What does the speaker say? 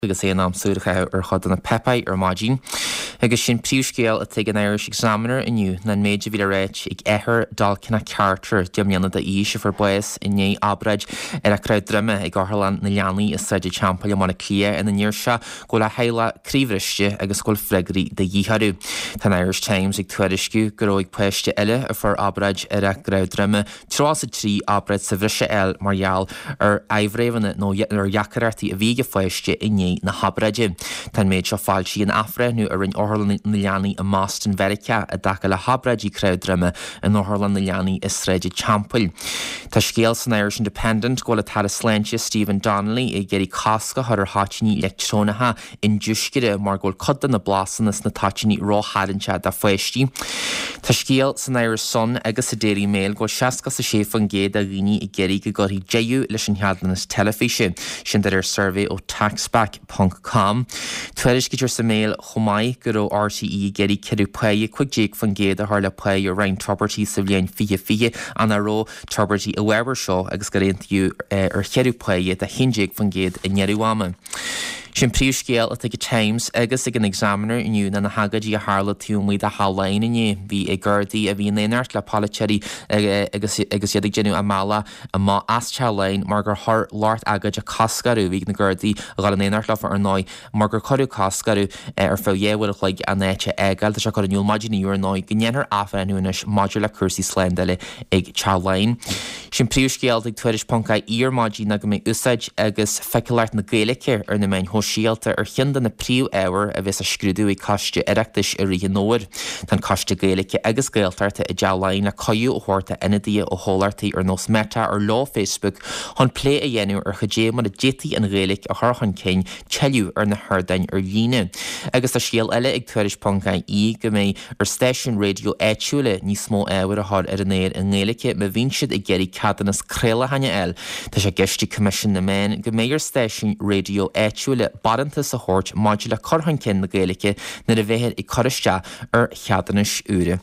agus é am suúcha ar chud na pepaid ar mágin. Agus sin príomhscéal a tuig an Irish Examiner inniu na méidir bhí réit ag éair dal cinna Carter deamíanana de íse for bues inné abraid ar a crowd drumme ag Orlan na leanaí is saidir champail amna clia in na níir se go le heile críomhriiste agus gúil freigraí de dhíharú. Tá Irish Times ag tuairisciú go raibh poiste eile a for abraid ar a crowd drumme trás a trí abraid sa bhrise eil margheall ar aibhréhanna nó ar jacarartaí a bhíige foiste inné na habraide. Tá méid seo fáiltí an afra nu ar an Orlan na leanaí a Máston Verica a dacha le habraidí crowdrumme an Orlan na leanaí is sreidir champail. Tá scéal san Irish Independent go le tar a sláinte Stephen Donnelly i geirí casca thar háitiní electrónatha in dúscire mar ggóil codan na blasannas na táitiní ráthairinse de foistí. Tá scéal san Irish Sun agus a Daily Mail go seaca sa séfan géad a riní i geirí go gorí déú leis an headlanas telefíse sin ar survey ó taxback.com. Tuairis go sa mail chomáid go raibh RTE geirí ceadú paige chuig déag fan géad a thar le paige ar rain Tuberty sa bhliain fiche an aró Tuberty a Weber seo agus go réontaú ar cheadú paige a hinjéag fan géad in Neruama. Sin príomhscéal a tuig Times agus ag an Examiner inniu na hagadí a hála túmid a hálainn inné bhí ag Gardaí a bhí éonart le Palacheri agus iad genú a mála a má astealainn mar gur thar láirt agad a cascarú bhí na Gardaí a gáil an éonart le ar 9 mar gur choú cascarú ar fáhéhfuil chuig a néite eáil se chu nniuúil maidinú ar 9 gnéanar afranúis maidir le cuasaí sléndale ag Charlainn. Sin príomhscéal ag tuairis.ca ír maidí na go mé úsáid agus feiceáirt na Gaeilge ar na main síalta ar chian na príomh éhar a bheits a scrúdú i caiste iireachtais ar rihe nóir. Tá caiste Gaeilge agus Gaeltarta i dealainn na coú ó thuirta inadí ó hólartaí ar nós meta ar lá Facebook chun lé a dhéanú ar chudé mar a détaí an Gaeilge a thchan céin teiliú ar na thudain ar líne. Agus tá scéal eile ag tuairis.ca go mé ar Station Radio éitiúla níos mó éhar a thar ar an éir an Gaeilge me bhín siad i geirí cadanas créile haine eil. Tá sé geistí commission na main go mé ar Station Radio éitiúla baranta sa hort maidile corthain cin na Gaeilge na a bheithir i coriste ar cheadanis úra.